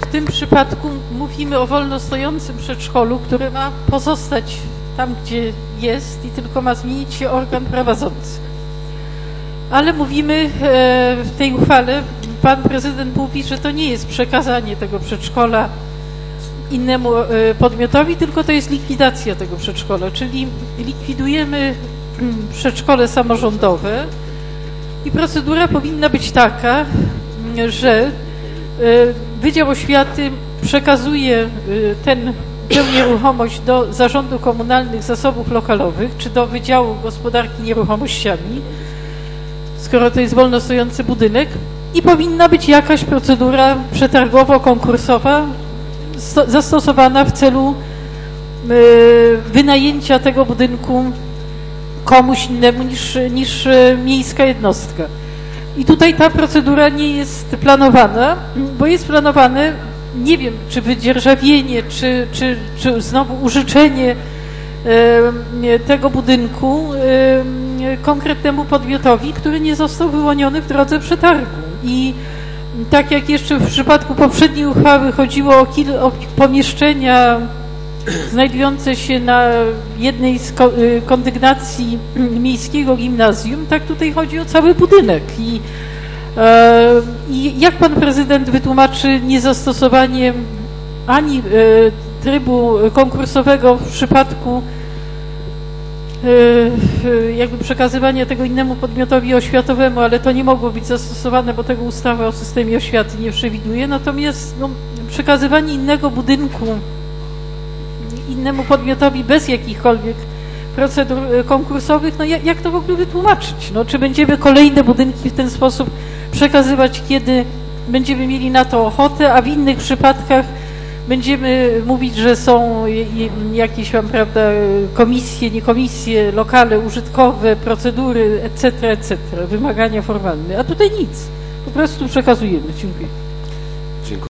w tym przypadku mówimy o wolno stojącym przedszkolu, które ma pozostać tam, gdzie jest i tylko ma zmienić się organ prowadzący. Ale mówimy w tej uchwale, pan prezydent mówi, że to nie jest przekazanie tego przedszkola innemu podmiotowi, tylko to jest likwidacja tego przedszkola, czyli likwidujemy przedszkole samorządowe i procedura powinna być taka, że Wydział Oświaty przekazuje tę nieruchomość do Zarządu Komunalnych Zasobów Lokalowych, czy do Wydziału Gospodarki Nieruchomościami, skoro to jest wolno stojący budynek, i powinna być jakaś procedura przetargowo-konkursowa zastosowana w celu wynajęcia tego budynku komuś innemu niż miejska jednostka. I tutaj ta procedura nie jest planowana, bo jest planowane, nie wiem, czy wydzierżawienie, czy znowu użyczenie tego budynku konkretnemu podmiotowi, który nie został wyłoniony w drodze przetargu. I tak jak jeszcze w przypadku poprzedniej uchwały chodziło o pomieszczenia znajdujące się na jednej z kondygnacji miejskiego gimnazjum, tak tutaj chodzi o cały budynek. I jak pan prezydent wytłumaczy niezastosowanie ani trybu konkursowego w przypadku jakby przekazywania tego innemu podmiotowi oświatowemu, ale to nie mogło być zastosowane, bo tego ustawa o systemie oświaty nie przewiduje. Natomiast przekazywanie innego budynku innemu podmiotowi bez jakichkolwiek procedur konkursowych, jak to w ogóle wytłumaczyć? Czy będziemy kolejne budynki w ten sposób przekazywać, kiedy będziemy mieli na to ochotę, a w innych przypadkach będziemy mówić, że są jakieś, prawda, komisje, niekomisje, lokale użytkowe, procedury, etc., wymagania formalne, a tutaj nic. Po prostu przekazujemy. Dziękuję.